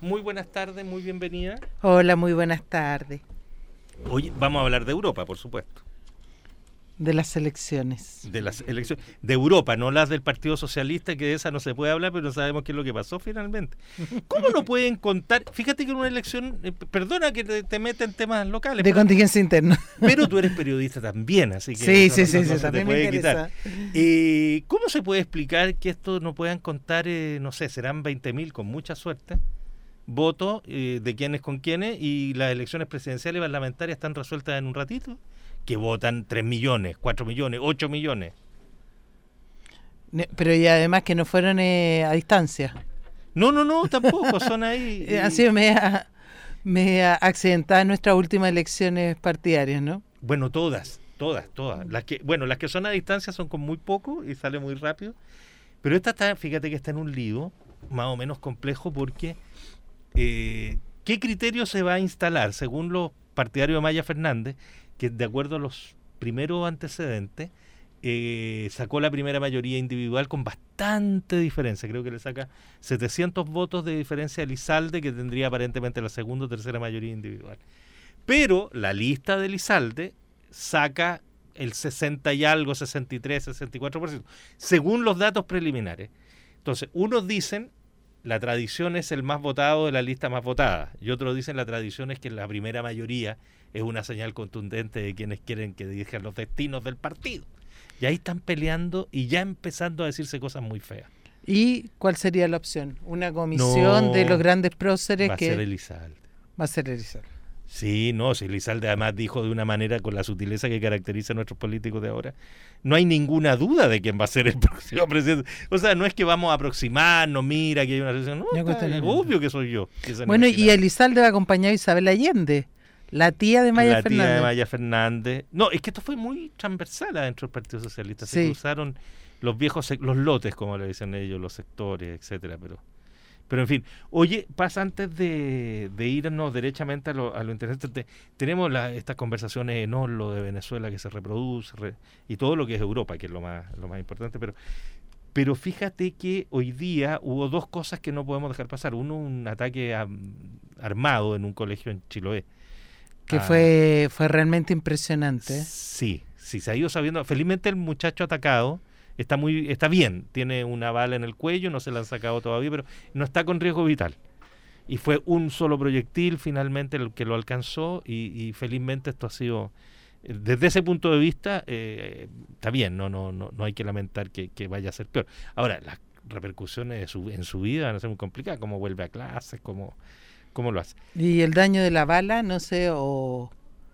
muy buenas tardes, muy bienvenida. Hola, muy buenas tardes. Hoy vamos a hablar de Europa, por supuesto. De las elecciones. De las elecciones de Europa, no las del Partido Socialista, que de esa no se puede hablar, pero no sabemos qué es lo que pasó finalmente. ¿Cómo no pueden contar? Fíjate que en una elección, perdona que te meta en temas locales. De contingencia interna. Pero tú eres periodista también, así que sí, se también te puede me quitar. ¿Cómo se puede explicar que esto no puedan contar, no sé, serán 20.000 con mucha suerte, votos de quiénes con quiénes, y las elecciones presidenciales y parlamentarias están resueltas en un ratito? Que votan 3 millones, 4 millones, 8 millones. Pero y además que no fueron a distancia. No, tampoco, son ahí. Ha sido media accidentada nuestras últimas elecciones partidarias, ¿no? Bueno, todas. Las que son a distancia son con muy poco y sale muy rápido. Pero esta está, fíjate que está en un lío más o menos complejo porque ¿qué criterio se va a instalar? Según los partidarios de Maya Fernández, que de acuerdo a los primeros antecedentes sacó la primera mayoría individual con bastante diferencia, creo que le saca 700 votos de diferencia a Elizalde, que tendría aparentemente la segunda o tercera mayoría individual, pero la lista de Elizalde saca el 60 y algo, 63, 64%, según los datos preliminares. Entonces, unos dicen la tradición es el más votado de la lista más votada, y otros dicen la tradición es que la primera mayoría es una señal contundente de quienes quieren que dirijan los destinos del partido. Y ahí están peleando y ya empezando a decirse cosas muy feas. ¿Y cuál sería la opción? ¿Una comisión de los grandes próceres? Va a ser Elizalde. Va a ser Elizalde. Sí, si Elizalde además dijo de una manera con la sutileza que caracteriza a nuestros políticos de ahora, no hay ninguna duda de quién va a ser el próximo presidente. O sea, no es que vamos a aproximarnos, mira que hay una relación, no, es obvio que soy yo. Bueno, y Elizalde va acompañado de Isabel Allende, la tía de Maya Fernández. La tía de Maya Fernández. No, es que esto fue muy transversal adentro del Partido Socialista. Se cruzaron los viejos, los lotes, como le dicen ellos, los sectores, etcétera, pero en fin. Oye, pasa antes de irnos derechamente a lo interesante. Tenemos estas conversaciones, no lo de Venezuela que se reproduce y todo lo que es Europa, que es lo más importante, pero fíjate que hoy día hubo dos cosas que no podemos dejar pasar. Uno, un ataque armado en un colegio en Chiloé. Que fue realmente impresionante. Sí, se ha ido sabiendo. Felizmente el muchacho atacado está bien, tiene una bala en el cuello, no se la han sacado todavía, pero no está con riesgo vital. Y fue un solo proyectil finalmente el que lo alcanzó y felizmente esto ha sido, desde ese punto de vista, está bien, no hay que lamentar que vaya a ser peor. Ahora, las repercusiones en su vida van a ser muy complicadas, cómo vuelve a clases, cómo lo hace. ¿Y el daño de la bala? No sé, o...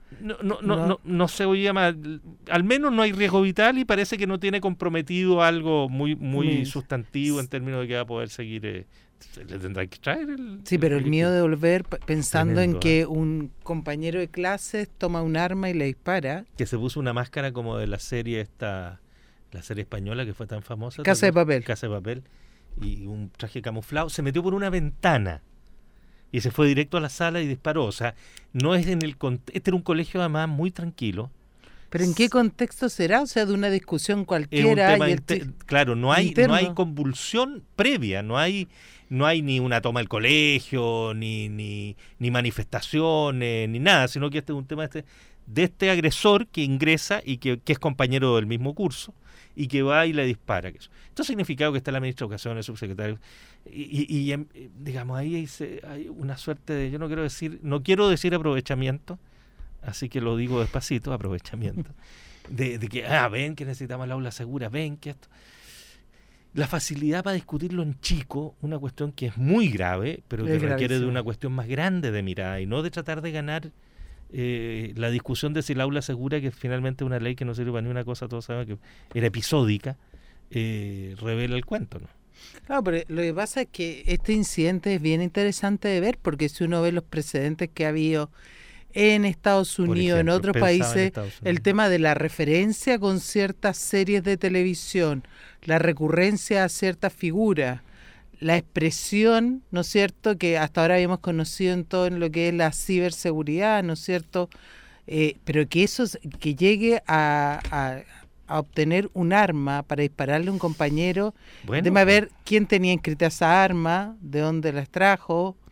No se oía más. Al menos no hay riesgo vital y parece que no tiene comprometido algo muy sustantivo en términos de que va a poder seguir. Le tendrá que traer pero el miedo de volver pensando tremendo, en que ¿eh? Un compañero de clases toma un arma y le dispara. Que se puso una máscara como de la serie la serie española que fue tan famosa. Casa de Papel. Casa de Papel. Y un traje camuflado. Se metió por una ventana. Y se fue directo a la sala y disparó. O sea, no es este era un colegio además muy tranquilo. ¿Pero en qué contexto será? O sea, de una discusión cualquiera. Claro, no hay convulsión previa, no hay ni una toma del colegio, ni manifestaciones, ni nada, sino que este es un tema de este agresor que ingresa y que es compañero del mismo curso y que va y le dispara. Esto ha significado que está la ministra de Educación, el subsecretario, y digamos, ahí hay una suerte de, yo no quiero decir aprovechamiento, así que lo digo despacito, aprovechamiento, de que, ven que necesitamos el aula segura, ven que esto... La facilidad para discutirlo en chico, una cuestión que es muy grave, pero que requiere de una cuestión más grande de mirada, y no de tratar de ganar la discusión de si el aula segura, que finalmente es una ley que no sirve para ni una cosa, todos saben que era episódica, revela el cuento, ¿no? Claro, pero lo que pasa es que este incidente es bien interesante de ver, porque si uno ve los precedentes que ha habido en Estados Unidos, en otros países, el tema de la referencia con ciertas series de televisión, la recurrencia a ciertas figuras, la expresión, ¿no es cierto?, que hasta ahora habíamos conocido en todo en lo que es la ciberseguridad, ¿no es cierto?, pero que eso, que llegue a obtener un arma para dispararle a un compañero, debe ver quién tenía inscrita esa arma, de dónde la extrajo,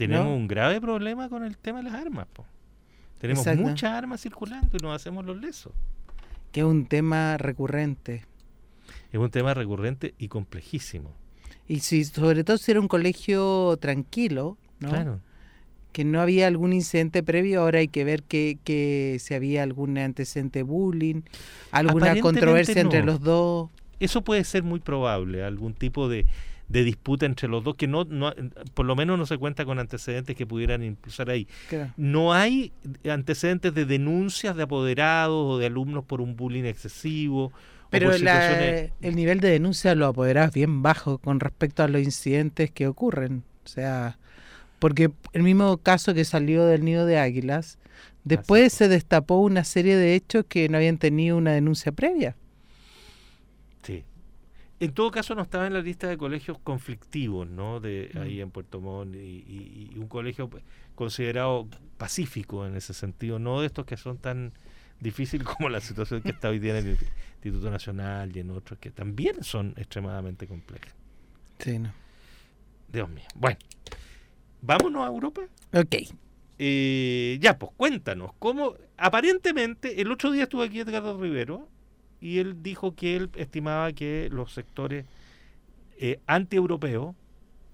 tenemos ¿no? un grave problema con el tema de las armas, po. Tenemos Exacto. muchas armas circulando y nos hacemos los lesos. Que es un tema recurrente. Es un tema recurrente y complejísimo. Y si, sobre todo si era un colegio tranquilo, ¿no? Claro. Que no había algún incidente previo, ahora hay que ver que si había algún antecedente de bullying, alguna Aparentemente controversia entre no. los dos. Eso puede ser muy probable, algún tipo de disputa entre los dos, que no, por lo menos no se cuenta con antecedentes que pudieran impulsar ahí. Claro. No hay antecedentes de denuncias de apoderados o de alumnos por un bullying excesivo. Pero o por situaciones... el nivel de denuncia de los apoderados es bien bajo con respecto a los incidentes que ocurren. O sea, porque el mismo caso que salió del nido de águilas, después se destapó una serie de hechos que no habían tenido una denuncia previa. Sí. En todo caso no estaba en la lista de colegios conflictivos, ¿no? De ahí en Puerto Montt y un colegio considerado pacífico en ese sentido, no de estos que son tan difíciles como la situación que está hoy día en el Instituto Nacional y en otros que también son extremadamente complejas. Sí, no. Dios mío. Bueno, vámonos a Europa. Ok. Ya, pues cuéntanos, cómo aparentemente el otro día estuvo aquí Edgardo Rivero y él dijo que él estimaba que los sectores anti-europeos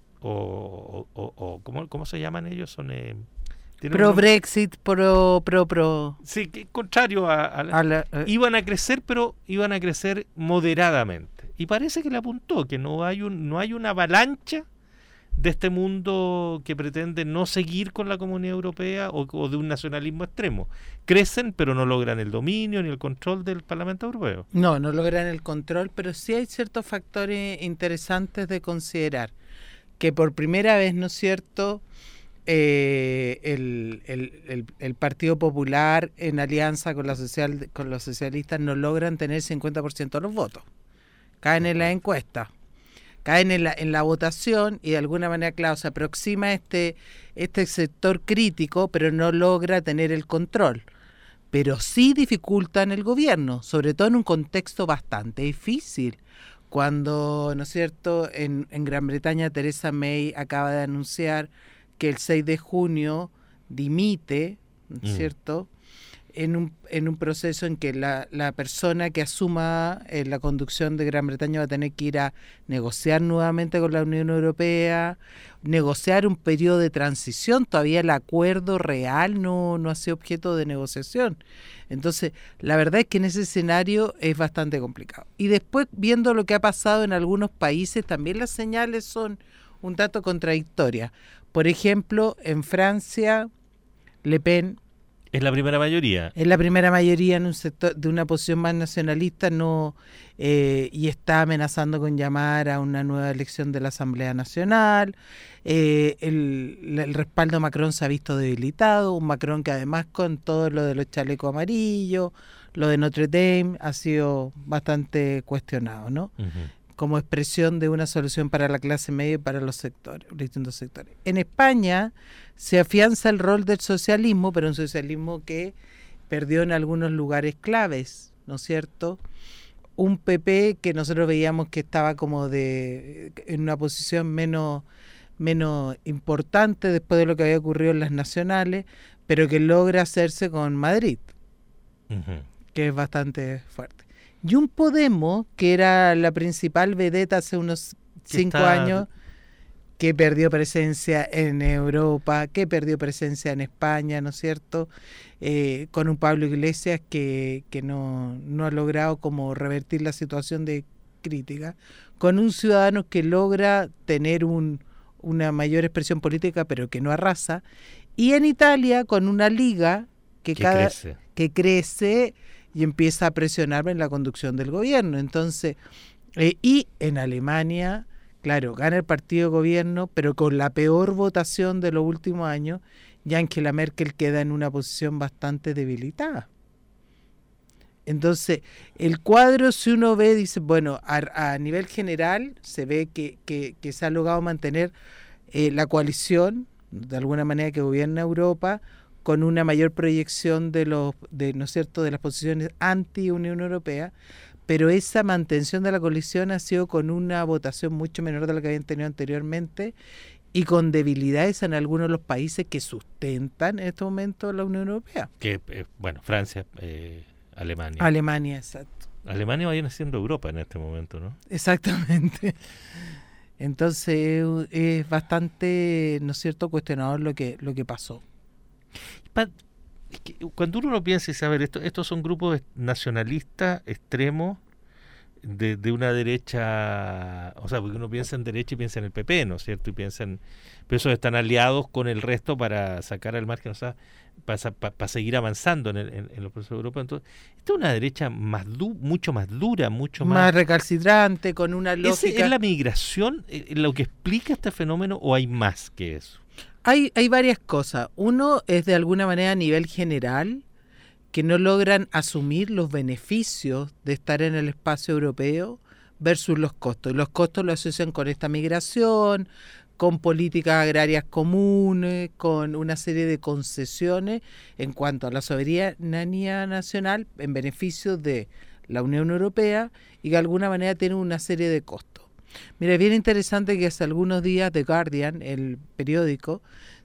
o ¿cómo se llaman ellos? Son pro Brexit, pro. Sí, que contrario iban a crecer, pero iban a crecer moderadamente. Y parece que le apuntó que no hay una avalancha de este mundo que pretende no seguir con la Comunidad Europea o de un nacionalismo extremo. Crecen, pero no logran el dominio ni el control del Parlamento Europeo. No logran el control, pero sí hay ciertos factores interesantes de considerar. Que por primera vez, ¿no es cierto?, el Partido Popular en alianza con los socialistas no logran tener 50% de los votos. Caen en la encuesta. Caen en la votación y de alguna manera, claro, se aproxima este sector crítico, pero no logra tener el control. Pero sí dificultan el gobierno, sobre todo en un contexto bastante difícil. Cuando, ¿no es cierto?, en Gran Bretaña Theresa May acaba de anunciar que el 6 de junio dimite, ¿no es cierto?, en un proceso en que la persona que asuma la conducción de Gran Bretaña va a tener que ir a negociar nuevamente con la Unión Europea, negociar un periodo de transición. Todavía el acuerdo real no ha sido objeto de negociación. Entonces, la verdad es que en ese escenario es bastante complicado. Y después, viendo lo que ha pasado en algunos países, también las señales son un tanto contradictorias. Por ejemplo, en Francia, Le Pen es la primera mayoría. Es la primera mayoría en un sector de una posición más nacionalista, y está amenazando con llamar a una nueva elección de la Asamblea Nacional. El respaldo a Macron se ha visto debilitado, un Macron que además con todo lo de los chalecos amarillos, lo de Notre Dame, ha sido bastante cuestionado, ¿no? Como expresión de una solución para la clase media y para los distintos sectores. En España se afianza el rol del socialismo, pero un socialismo que perdió en algunos lugares claves, ¿no es cierto? Un PP que nosotros veíamos que estaba como en una posición menos importante después de lo que había ocurrido en las nacionales, pero que logra hacerse con Madrid, que es bastante fuerte. Y un Podemos, que era la principal vedeta hace unos 5 años, que perdió presencia en Europa, que perdió presencia en España, ¿no es cierto? Con un Pablo Iglesias que no ha logrado como revertir la situación de crítica, con un Ciudadanos que logra tener una mayor expresión política, pero que no arrasa, y en Italia con una Liga que crece y empieza a presionar en la conducción del gobierno. Entonces, y en Alemania, claro, gana el partido de gobierno, pero con la peor votación de los últimos años, y Angela Merkel queda en una posición bastante debilitada. Entonces, el cuadro, si uno ve, dice, bueno, a nivel general se ve que se ha logrado mantener la coalición, de alguna manera, que gobierna Europa, con una mayor proyección ¿no es cierto?, de las posiciones anti-Unión Europea, pero esa mantención de la coalición ha sido con una votación mucho menor de la que habían tenido anteriormente, y con debilidades en algunos de los países que sustentan en este momento la Unión Europea. Que, Francia, Alemania. Alemania, exacto. Alemania viene siendo Europa en este momento, ¿no? Exactamente. Entonces es bastante, ¿no es cierto?, cuestionador lo que pasó. Cuando uno lo piensa y sabe, estos son grupos nacionalistas extremos de una derecha, o sea, porque uno piensa en derecha y piensa en el PP, ¿no es cierto? Y piensan, pero esos están aliados con el resto para sacar al margen, o sea, para seguir avanzando en los procesos europeos. Entonces, esta es una derecha mucho más dura, mucho más recalcitrante, con una lógica. ¿Es la migración lo que explica este fenómeno o hay más que eso? Hay varias cosas. Uno es de alguna manera a nivel general, que no logran asumir los beneficios de estar en el espacio europeo versus los costos. Y los costos lo asocian con esta migración, con políticas agrarias comunes, con una serie de concesiones en cuanto a la soberanía nacional en beneficio de la Unión Europea y que de alguna manera tienen una serie de costos. Mira, es bien interesante que hace algunos días The Guardian, el periódico,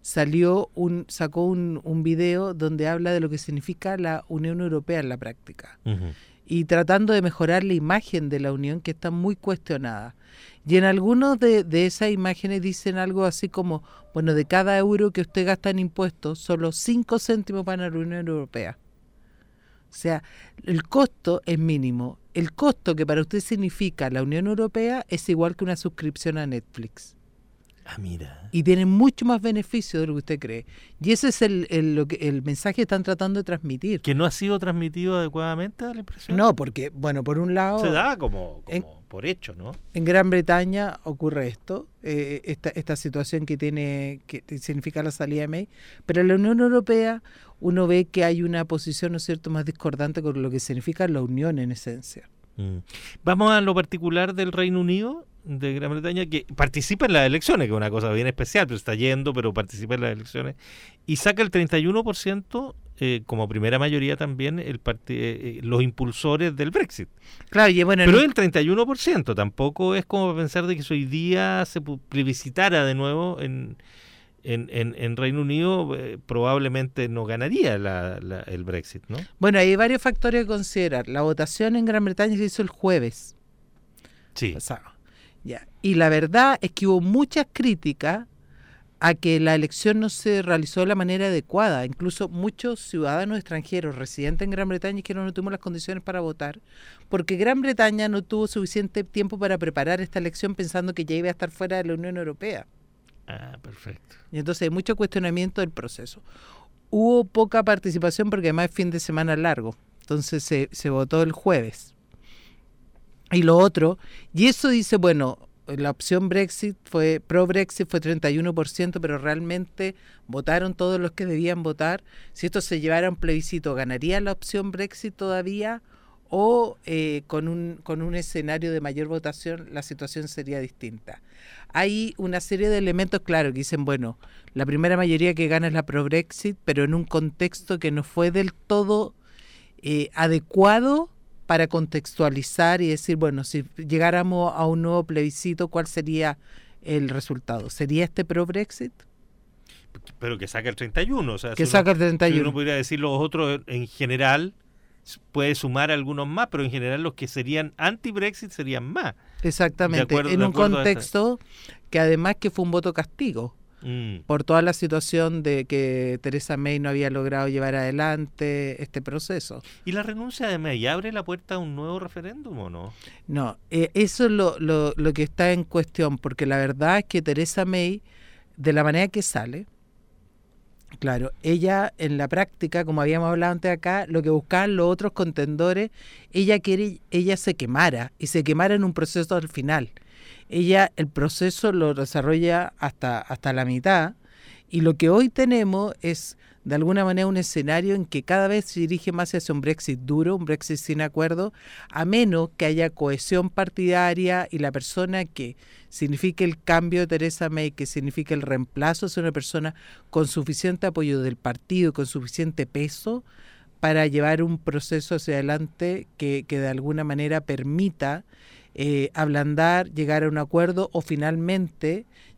sacó un video donde habla de lo que significa la Unión Europea en la práctica. Uh-huh. Y tratando de mejorar la imagen de la Unión, que está muy cuestionada. Y en algunos de esas imágenes dicen algo así como, bueno, de cada euro que usted gasta en impuestos, solo 5 céntimos van a la Unión Europea. O sea, el costo es mínimo. El costo que para usted significa la Unión Europea es igual que una suscripción a Netflix. Ah, mira. Y tienen mucho más beneficio de lo que usted cree. Y ese es el mensaje que están tratando de transmitir. ¿Que no ha sido transmitido adecuadamente, da la impresión? No, porque, bueno, por un lado... Se da como por hecho, ¿no? En Gran Bretaña ocurre esto, esta situación que significa la salida de May, pero en la Unión Europea uno ve que hay una posición, ¿no es cierto?, más discordante con lo que significa la Unión en esencia. Vamos a lo particular del Reino Unido, de Gran Bretaña, que participa en las elecciones, que es una cosa bien especial, pero está yendo, pero participa en las elecciones, y saca el 31%, como primera mayoría también, los impulsores del Brexit. Claro, y bueno, pero el 31%, tampoco es como pensar de que si hoy día se plebiscitara de nuevo en Reino Unido, probablemente no ganaría el Brexit, ¿no? Bueno, hay varios factores a considerar. La votación en Gran Bretaña se hizo el jueves. Sí. Pasado. Ya. Y la verdad es que hubo muchas críticas a que la elección no se realizó de la manera adecuada. Incluso muchos ciudadanos extranjeros residentes en Gran Bretaña que no tuvimos las condiciones para votar, porque Gran Bretaña no tuvo suficiente tiempo para preparar esta elección pensando que ya iba a estar fuera de la Unión Europea. Ah, perfecto. Y entonces hay mucho cuestionamiento del proceso. Hubo poca participación porque además es fin de semana largo. Entonces se votó el jueves. Y lo otro, y eso dice, bueno, la opción Brexit pro-Brexit fue 31%, pero realmente votaron todos los que debían votar. Si esto se llevara a un plebiscito, ¿ganaría la opción Brexit todavía? O con un escenario de mayor votación la situación sería distinta. Hay una serie de elementos, claro, que dicen, bueno, la primera mayoría que gana es la pro-Brexit, pero en un contexto que no fue del todo adecuado para contextualizar y decir, bueno, si llegáramos a un nuevo plebiscito, ¿cuál sería el resultado? ¿Sería este pro-Brexit? Pero que saca el 31, o sea, que saca el 31. Si uno podría decir los otros en general, puede sumar algunos más, pero en general los que serían anti-Brexit serían más. Exactamente, en un contexto que además que fue un voto castigo. Por toda la situación de que Theresa May no había logrado llevar adelante este proceso. ¿Y la renuncia de May abre la puerta a un nuevo referéndum o no? No, eso es lo que está en cuestión, porque la verdad es que Theresa May, de la manera que sale, claro, ella en la práctica, como habíamos hablado antes acá, lo que buscaban los otros contendores, ella se quemara, y se quemara en un proceso al final. Ella el proceso lo desarrolla hasta la mitad, y lo que hoy tenemos es de alguna manera un escenario en que cada vez se dirige más hacia un Brexit duro, un Brexit sin acuerdo, a menos que haya cohesión partidaria y la persona que signifique el cambio de Theresa May, que signifique el reemplazo, es una persona con suficiente apoyo del partido, con suficiente peso para llevar un proceso hacia adelante que de alguna manera permita ablandar, llegar a un acuerdo o finalmente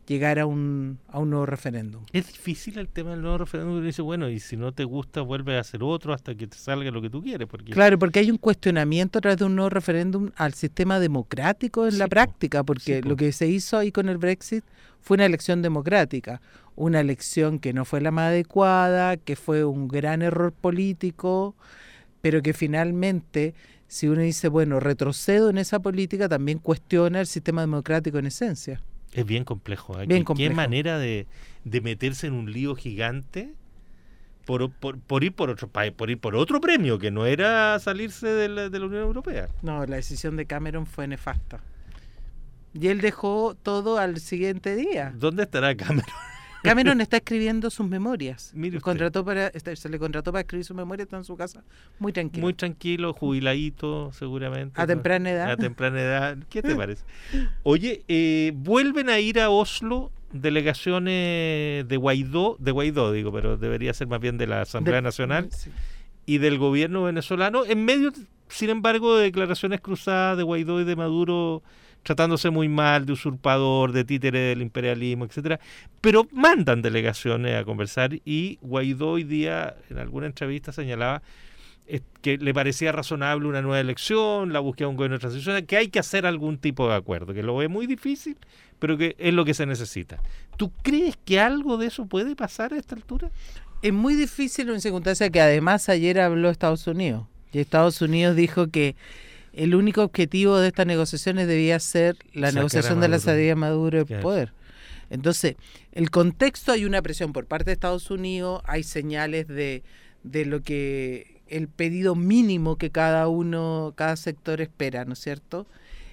llegar a un nuevo referéndum. Es difícil el tema del nuevo referéndum. Dice, bueno, y si no te gusta, vuelve a hacer otro hasta que te salga lo que tú quieres. Claro, porque hay un cuestionamiento a través de un nuevo referéndum al sistema democrático en la práctica, porque lo que se hizo ahí con el Brexit fue una elección democrática, una elección que no fue la más adecuada, que fue un gran error político, pero que finalmente, si uno dice, bueno, retrocedo en esa política, también cuestiona el sistema democrático en esencia. Es bien complejo. Bien complejo. Qué manera de meterse en un lío gigante por ir por otro premio, que no era salirse de la Unión Europea. No, la decisión de Cameron fue nefasta. Y él dejó todo al siguiente día. ¿Dónde estará Cameron? Cameron está escribiendo sus memorias. Se le contrató para escribir sus memorias, está en su casa muy tranquilo. Muy tranquilo, jubiladito seguramente. A temprana edad. A temprana edad. ¿Qué te parece? Oye, vuelven a ir a Oslo delegaciones de Guaidó digo, pero debería ser más bien de la Asamblea Nacional y del gobierno venezolano, en medio, sin embargo, de declaraciones cruzadas de Guaidó y de Maduro, tratándose muy mal, de usurpador, de títere del imperialismo, etcétera, pero mandan delegaciones a conversar, y Guaidó hoy día en alguna entrevista señalaba que le parecía razonable una nueva elección, la búsqueda de un gobierno transicional, que hay que hacer algún tipo de acuerdo, que lo ve muy difícil, pero que es lo que se necesita. ¿Tú crees que algo de eso puede pasar a esta altura? Es muy difícil en circunstancia que además ayer habló Estados Unidos, y Estados Unidos dijo que el único objetivo de estas negociaciones debía ser la negociación de la salida de Maduro del poder. Entonces, el contexto, hay una presión por parte de Estados Unidos, hay señales de lo que el pedido mínimo que cada sector espera, ¿no es cierto?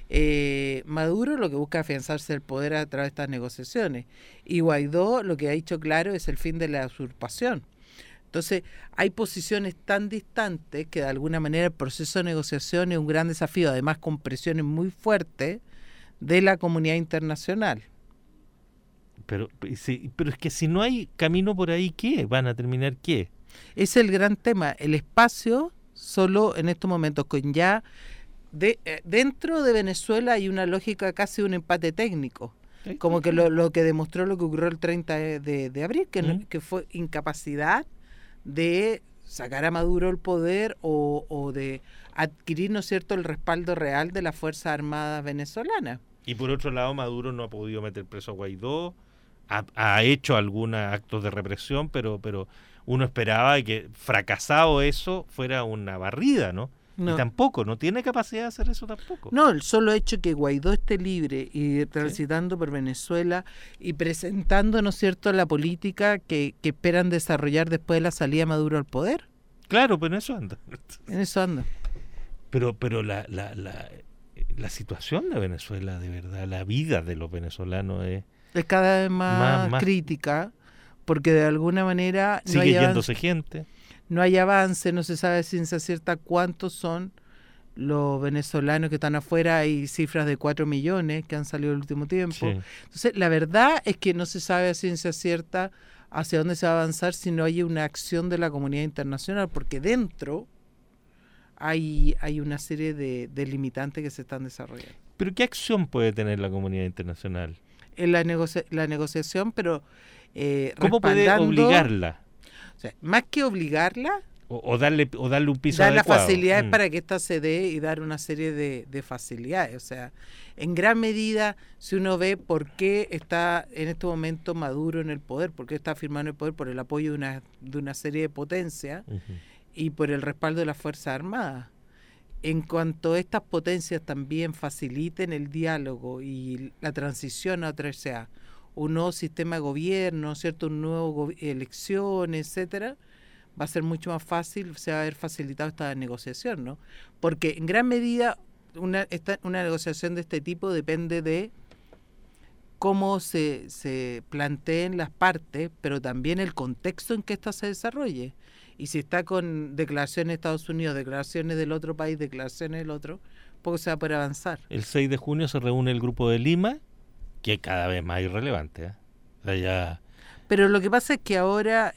Maduro lo que busca es afianzarse el poder a través de estas negociaciones, y Guaidó lo que ha dicho claro es el fin de la usurpación. Entonces, hay posiciones tan distantes que de alguna manera el proceso de negociación es un gran desafío, además con presiones muy fuertes de la comunidad internacional. Pero es que si no hay camino por ahí, ¿qué? ¿Van a terminar qué? Ese es el gran tema. El espacio, solo en estos momentos, con ya dentro de Venezuela hay una lógica casi de un empate técnico. Como que lo que demostró lo que ocurrió el 30 de abril, que fue incapacidad de sacar a Maduro el poder o de adquirir, ¿no es cierto?, el respaldo real de las Fuerzas Armadas venezolanas. Y por otro lado, Maduro no ha podido meter preso a Guaidó, ha hecho algunos actos de represión, pero uno esperaba que, fracasado eso, fuera una barrida, ¿no? No. Y tampoco, no tiene capacidad de hacer eso tampoco. No, el solo hecho que Guaidó esté libre y transitando por Venezuela y presentando, ¿no es cierto?, la política que esperan desarrollar después de la salida de Maduro al poder. Claro, pero en eso anda. En eso anda. Pero la situación de Venezuela, de verdad, la vida de los venezolanos es cada vez más crítica, porque de alguna manera sigue yéndose gente. No hay avance, no se sabe ciencia cierta cuántos son los venezolanos que están afuera. Hay cifras de 4 millones que han salido en el último tiempo. Sí. Entonces, la verdad es que no se sabe a ciencia cierta hacia dónde se va a avanzar si no hay una acción de la comunidad internacional, porque dentro hay una serie de limitantes que se están desarrollando. ¿Pero qué acción puede tener la comunidad internacional? En la negociación, pero ¿cómo puede obligarla? O sea, más que obligarla, o darle un piso dar adecuado. Las facilidades para que ésta se dé y dar una serie de facilidades. O sea, en gran medida, si uno ve por qué está en este momento Maduro en el poder, por qué está firmando el poder, por el apoyo de una serie de potencias y por el respaldo de las Fuerzas Armadas. En cuanto a estas potencias también faciliten el diálogo y la transición a otra, sea un nuevo sistema de gobierno, ¿cierto?, un nuevo elecciones, etcétera, va a ser mucho más fácil, se va a haber facilitado esta negociación, ¿no? Porque en gran medida una negociación de este tipo depende de cómo se planteen las partes, pero también el contexto en que ésta se desarrolle. Y si está con declaraciones de Estados Unidos, declaraciones del otro país, declaraciones del otro, poco se va a poder avanzar. El 6 de junio se reúne el Grupo de Lima, que es cada vez más irrelevante. O sea, ya... Pero lo que pasa es que ahora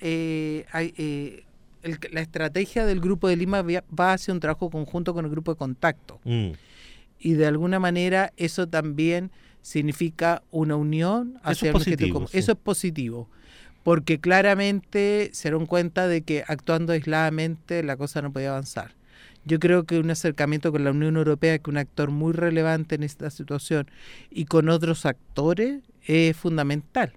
la estrategia del Grupo de Lima va hacia un trabajo conjunto con el Grupo de Contacto. Y de alguna manera eso también significa una unión hacia un objetivo común. Eso es positivo, porque claramente se dieron cuenta de que actuando aisladamente la cosa no podía avanzar. Yo creo que un acercamiento con la Unión Europea, que es un actor muy relevante en esta situación, y con otros actores, es fundamental.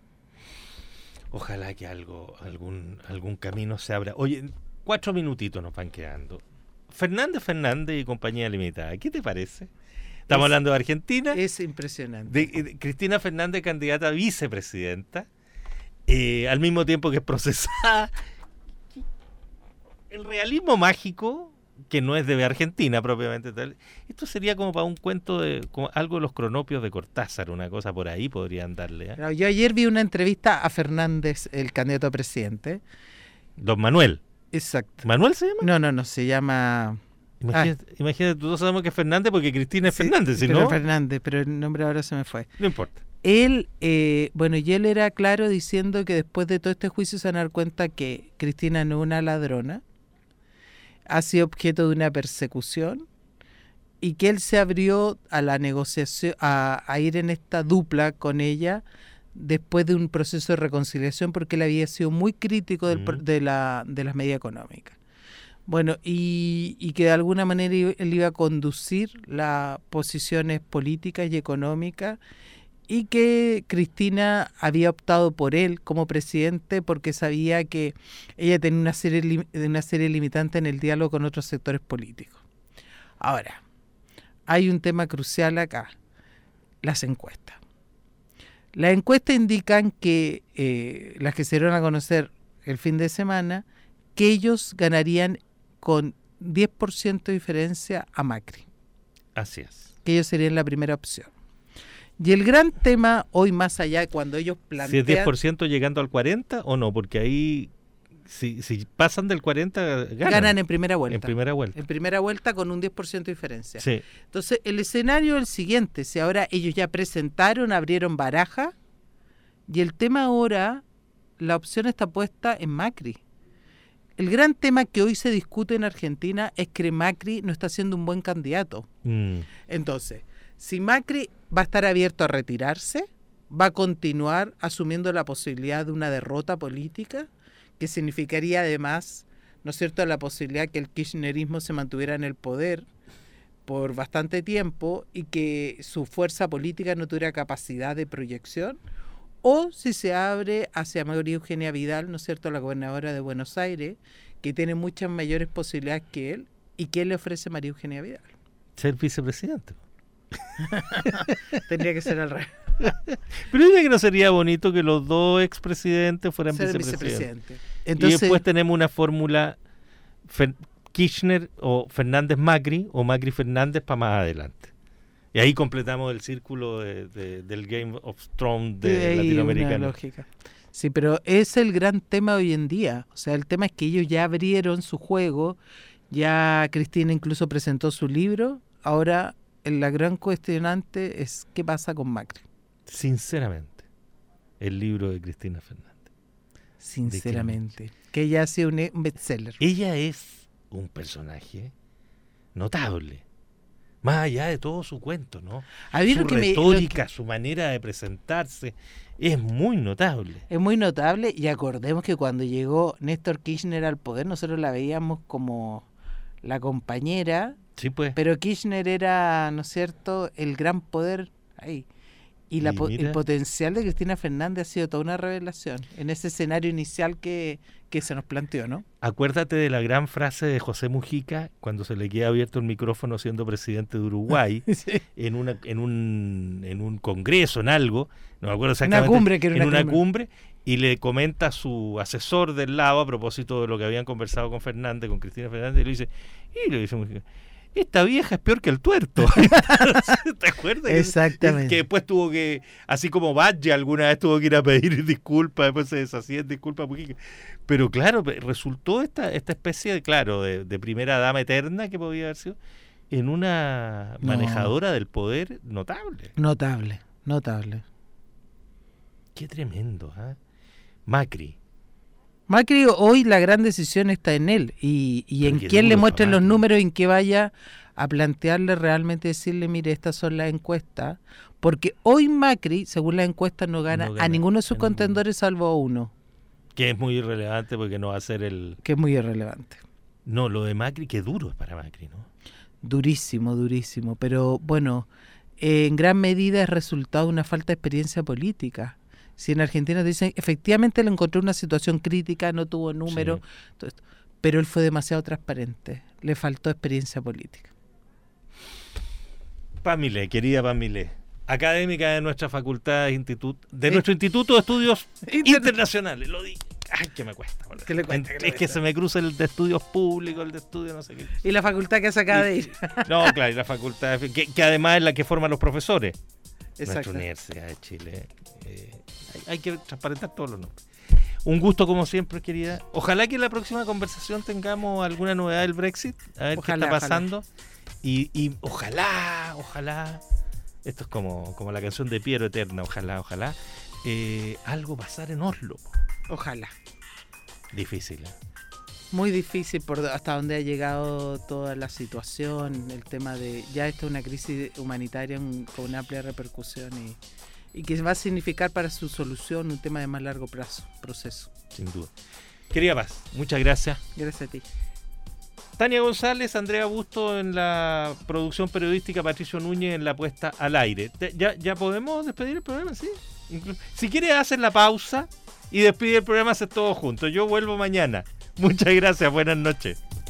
Ojalá que algún camino se abra. Oye, 4 minutitos nos van quedando. Fernández y Compañía Limitada, ¿qué te parece? Estamos hablando de Argentina. Es impresionante. De Cristina Fernández, candidata a vicepresidenta, al mismo tiempo que es procesada. El realismo mágico, que no es de Argentina propiamente tal, esto sería como para un cuento como algo de los cronopios de Cortázar, una cosa por ahí podrían darle. Yo ayer vi una entrevista a Fernández, el candidato a presidente. Don Manuel. Exacto. ¿Manuel se llama? No, se llama... Imagínate, todos sabemos que es Fernández porque Cristina es Fernández, ¿sí, pero no? Fernández, pero el nombre ahora se me fue. No importa. Él, y él era claro diciendo que después de todo este juicio se van a dar cuenta que Cristina no es una ladrona, ha sido objeto de una persecución y que él se abrió a la negociación, a ir en esta dupla con ella después de un proceso de reconciliación porque él había sido muy crítico de las medidas económicas. Bueno, y que de alguna manera él iba a conducir las posiciones políticas y económicas y que Cristina había optado por él como presidente porque sabía que ella tenía una serie limitante en el diálogo con otros sectores políticos. Ahora, hay un tema crucial acá, las encuestas. Las encuestas indican que, las que se dieron a conocer el fin de semana, que ellos ganarían con 10% de diferencia a Macri. Así es. Que ellos serían la primera opción. Y el gran tema hoy, más allá, cuando ellos plantean... ¿Si es 10% llegando al 40% o no? Porque ahí, si pasan del 40%, ganan en primera vuelta. En primera vuelta. En primera vuelta con un 10% de diferencia. Sí. Entonces, el escenario es el siguiente. Si ahora ellos ya presentaron, abrieron baraja, y el tema ahora, la opción está puesta en Macri. El gran tema que hoy se discute en Argentina es que Macri no está siendo un buen candidato. Entonces, si Macri va a estar abierto a retirarse, va a continuar asumiendo la posibilidad de una derrota política, que significaría además, ¿no es cierto?, la posibilidad que el kirchnerismo se mantuviera en el poder por bastante tiempo y que su fuerza política no tuviera capacidad de proyección, o si se abre hacia María Eugenia Vidal, ¿no es cierto?, la gobernadora de Buenos Aires, que tiene muchas mayores posibilidades que él, y ¿qué le ofrece María Eugenia Vidal? Ser vicepresidente. Tendría que ser al revés. Pero diría que no sería bonito que los dos expresidentes fueran vicepresidentes. Entonces, y después tenemos una fórmula Kirchner o Fernández Macri o Macri Fernández para más adelante. Y ahí completamos el círculo del Game of Thrones de latinoamericano. Lógica. Sí, pero es el gran tema hoy en día. O sea, el tema es que ellos ya abrieron su juego, ya Cristina incluso presentó su libro, ahora la gran cuestionante es qué pasa con Macri. Sinceramente, el libro de Cristina Fernández. Sinceramente, que ella ha sido un bestseller. Ella es un personaje notable. Más allá de todo su cuento, ¿no? Su retórica, su manera de presentarse, es muy notable. Es muy notable y acordemos que cuando llegó Néstor Kirchner al poder, nosotros la veíamos como la compañera, sí, pues. Pero Kirchner era, ¿no es cierto?, el gran poder ahí. Y el potencial de Cristina Fernández ha sido toda una revelación en ese escenario inicial que se nos planteó, ¿no? Acuérdate de la gran frase de José Mujica cuando se le queda abierto el micrófono siendo presidente de Uruguay, sí. en un congreso, en algo, no me acuerdo exactamente, una cumbre, y le comenta a su asesor del lado a propósito de lo que habían conversado con Cristina Fernández, y le dice Mujica, esta vieja es peor que el tuerto. ¿Te acuerdas? Exactamente. Que después tuvo que, así como Valle alguna vez tuvo que ir a pedir disculpas, después se deshacía en disculpas. Pero claro, resultó esta especie de primera dama eterna que podía haber sido en una manejadora del poder notable. Notable. Qué tremendo, ¿eh? Macri, Macri hoy la gran decisión está en él y en quién le muestren los números, en que vaya a plantearle realmente, decirle, mire, estas son las encuestas, porque hoy Macri, según las encuestas, no gana a ninguno de sus contendores salvo a uno. Que es muy irrelevante porque no va a ser el... Que es muy irrelevante. No, lo de Macri, que duro es para Macri, ¿no? Durísimo, durísimo, pero bueno, en gran medida es resultado de una falta de experiencia política. Si en Argentina dicen, efectivamente le encontró una situación crítica, no tuvo número, sí, pero él fue demasiado transparente, le faltó experiencia política. Pamilé, querida Pamilé, académica de nuestra facultad, nuestro Instituto de Estudios Internacionales, lo di. Ay, que me cuesta. Que se me cruza el de estudios públicos, el de estudios no sé qué. Y la facultad que se acaba de ir. No, claro, y la facultad, que además es la que forma los profesores. Exacto. Nuestra Universidad de Chile. Hay que transparentar todos los nombres. Un gusto como siempre, querida. Ojalá que en la próxima conversación tengamos alguna novedad del Brexit, a ver qué está pasando. Y ojalá, esto es como la canción de Piero Eterna, ojalá, algo pasar en Oslo. Ojalá. Difícil, ¿eh? Muy difícil hasta donde ha llegado toda la situación, el tema de ya esta es una crisis humanitaria con una amplia repercusión y que va a significar para su solución un tema de más largo proceso. Sin duda. Querida Paz, muchas gracias. Gracias a ti. Tania González, Andrea Busto en la producción periodística, Patricio Núñez en la puesta al aire. ¿Ya podemos despedir el programa? ¿Sí? Si quieres hacer la pausa y despedir el programa, haces todo junto. Yo vuelvo mañana. Muchas gracias, buenas noches.